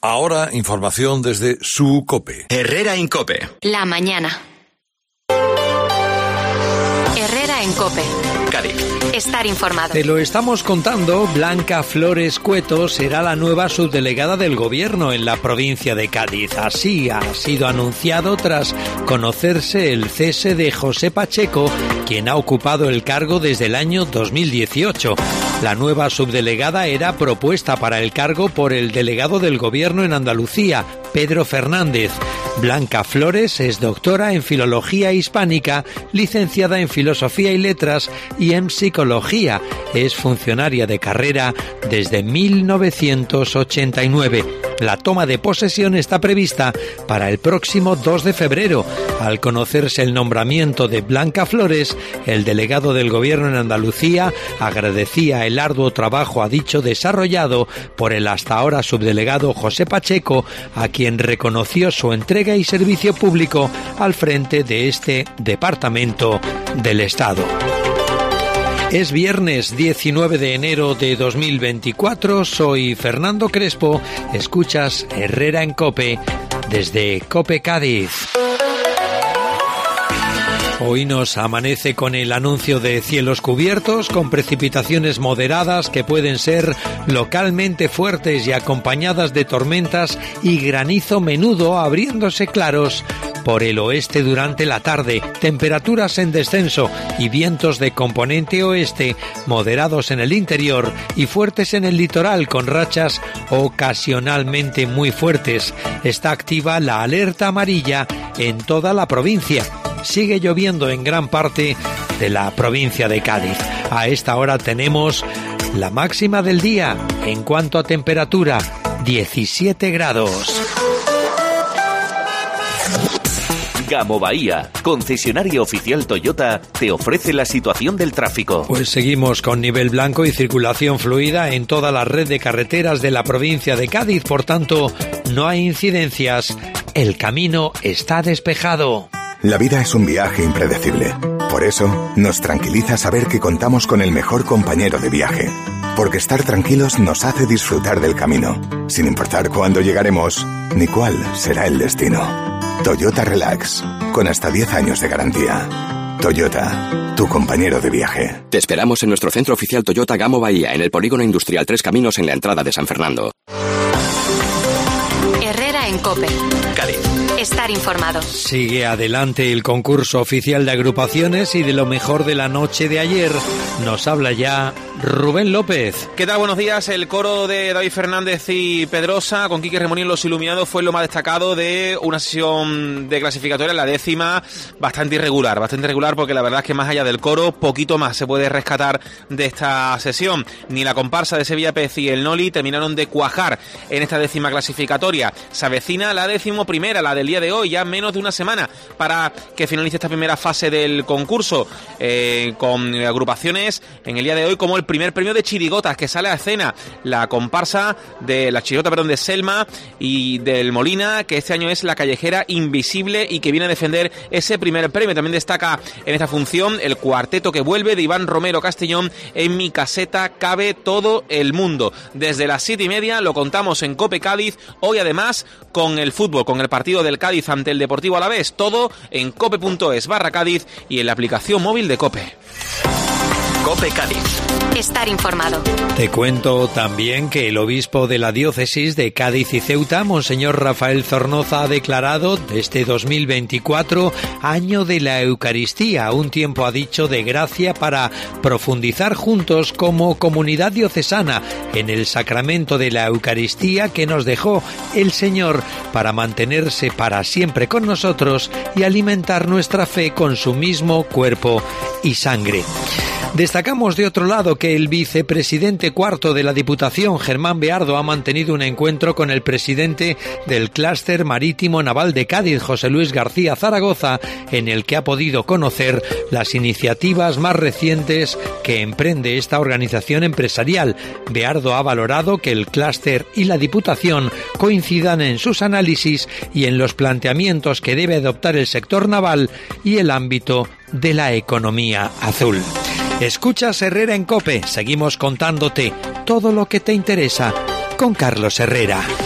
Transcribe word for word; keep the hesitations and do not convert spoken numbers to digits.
Ahora, información desde su COPE. Herrera en COPE. La mañana. Herrera en COPE. Cádiz. Estar informado. Te lo estamos contando, Blanca Flores Cueto será la nueva subdelegada del Gobierno en la provincia de Cádiz. Así ha sido anunciado tras conocerse el cese de José Pacheco, quien ha ocupado el cargo desde el año dos mil dieciocho. La nueva subdelegada era propuesta para el cargo por el delegado del Gobierno en Andalucía, Pedro Fernández. Blanca Flores es doctora en Filología Hispánica, licenciada en Filosofía y Letras y en Psicología. Es funcionaria de carrera desde mil novecientos ochenta y nueve. La toma de posesión está prevista para el próximo dos de febrero. Al conocerse el nombramiento de Blanca Flores, el delegado del Gobierno en Andalucía agradecía el arduo trabajo, ha dicho, desarrollado por el hasta ahora subdelegado José Pacheco, a quien reconoció su entrega y servicio público al frente de este departamento del Estado. Es viernes diecinueve de enero de dos mil veinticuatro, soy Fernando Crespo, escuchas Herrera en COPE desde COPE Cádiz. Hoy nos amanece con el anuncio de cielos cubiertos, con precipitaciones moderadas que pueden ser localmente fuertes y acompañadas de tormentas y granizo menudo abriéndose claros por el oeste durante la tarde, temperaturas en descenso y vientos de componente oeste moderados en el interior y fuertes en el litoral con rachas ocasionalmente muy fuertes. Está activa la alerta amarilla en toda la provincia. Sigue lloviendo en gran parte de la provincia de Cádiz. A esta hora tenemos la máxima del día en cuanto a temperatura, diecisiete grados. Gamo Bahía, concesionario oficial Toyota, te ofrece la situación del tráfico. Pues seguimos con nivel blanco y circulación fluida en toda la red de carreteras de la provincia de Cádiz. Por tanto, no hay incidencias. El camino está despejado. La vida es un viaje impredecible. Por eso, nos tranquiliza saber que contamos con el mejor compañero de viaje. Porque estar tranquilos nos hace disfrutar del camino, sin importar cuándo llegaremos ni cuál será el destino. Toyota Relax, con hasta diez años de garantía. Toyota, tu compañero de viaje. Te esperamos en nuestro centro oficial Toyota Gamo Bahía, en el Polígono Industrial Tres Caminos, en la entrada de San Fernando. Herrera en COPE. Cádiz. Estar informado. Sigue adelante el concurso oficial de agrupaciones y de lo mejor de la noche de ayer nos habla ya Rubén López. ¿Qué tal? Buenos días. El coro de David Fernández y Pedrosa con Quique Remoni en Los Iluminados fue lo más destacado de una sesión de clasificatoria, la décima, bastante irregular, bastante irregular porque la verdad es que más allá del coro, poquito más se puede rescatar de esta sesión. Ni la comparsa de Sevilla Pez y el Noli terminaron de cuajar en esta décima clasificatoria. Se avecina la décimo primera, la del día de hoy, ya menos de una semana para que finalice esta primera fase del concurso, eh, con agrupaciones en el día de hoy como el primer premio de chirigotas que sale a escena, la comparsa de la chirigota, perdón, de Selma y del Molina, que este año es la Callejera Invisible y que viene a defender ese primer premio. También destaca en esta función el cuarteto que vuelve de Iván Romero Castellón, En mi caseta cabe todo el mundo. Desde las siete y media lo contamos en COPE Cádiz, hoy además con el fútbol, con el partido del Cádiz ante el Deportivo Alavés, todo en cope.es barra Cádiz y en la aplicación móvil de COPE. COPE Cádiz. Estar informado. Te cuento también que el obispo de la diócesis de Cádiz y Ceuta, Monseñor Rafael Zornoza, ha declarado este dos mil veinticuatro año de la Eucaristía, un tiempo, ha dicho, de gracia para profundizar juntos como comunidad diocesana en el sacramento de la Eucaristía que nos dejó el Señor para mantenerse para siempre con nosotros y alimentar nuestra fe con su mismo cuerpo y sangre. Destacamos de otro lado que el vicepresidente cuarto de la Diputación, Germán Beardo, ha mantenido un encuentro con el presidente del Clúster Marítimo Naval de Cádiz, José Luis García Zaragoza, en el que ha podido conocer las iniciativas más recientes que emprende esta organización empresarial. Beardo ha valorado que el Clúster y la Diputación coincidan en sus análisis y en los planteamientos que debe adoptar el sector naval y el ámbito de la economía azul. Escuchas Herrera en COPE. Seguimos contándote todo lo que te interesa con Carlos Herrera.